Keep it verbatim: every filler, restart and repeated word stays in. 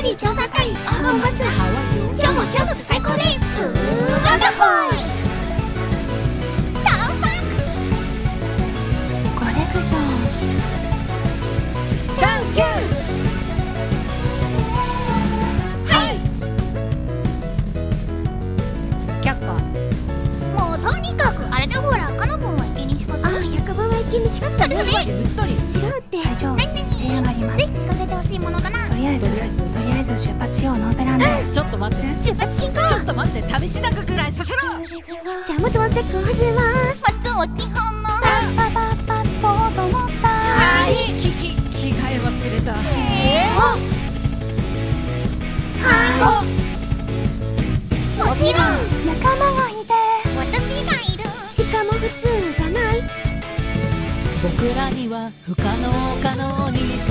リー調査隊黄金バツ今日も京都で最高です。うーワンダフォー探索コレクションサンキューはい却下。もうとにかくあれだほらカノ分は一見にしかず。ああ百分は一見にしかず。それそれ虫取り違うって会長提案があります。ぜひ聞かせてほしいものだな。とりあえずとりあえず出発しようノーペランで。ちょっと待って出発進行。ちょっと待って旅支度くらいさせろ。じゃあもちもんチェックを始めます。まずは基本のパパパスポート持った。はいきき着替え忘れた。へえはいもちろん仲間がいて私がいる。しかも普通じゃない。 僕らには不可能を可能に